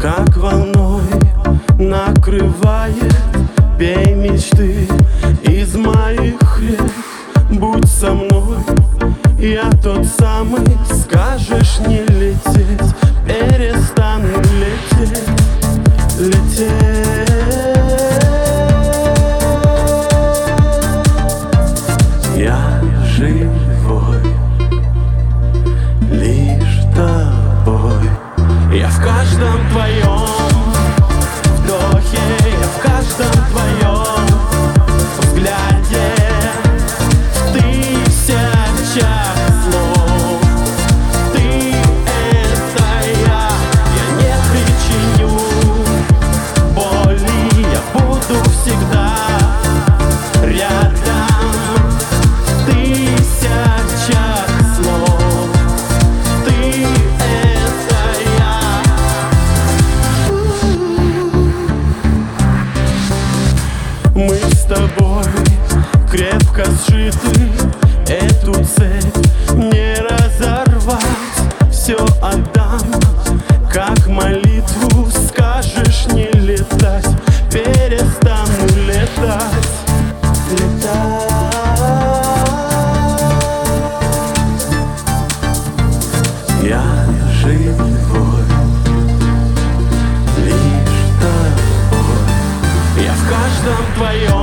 как волной накрывает. Пей мечты из моих рек, будь со мной, я тот самый. Скажешь не лететь, перестану лететь, лететь. Я живой лишь тобой. Я в каждом твоем вдохе, я в каждом твоем взгляде, в тысячах слов. Ты — это я не причиню боли, я буду всегда рядом. В тысячах слов. Ты — это я. Мы с тобой крепко сшиты, эту цепь не разорвать. Все отдам, как молитву. Скажешь не летать, перестану летать, летать. Я живой лишь тобой. Я в каждом твоем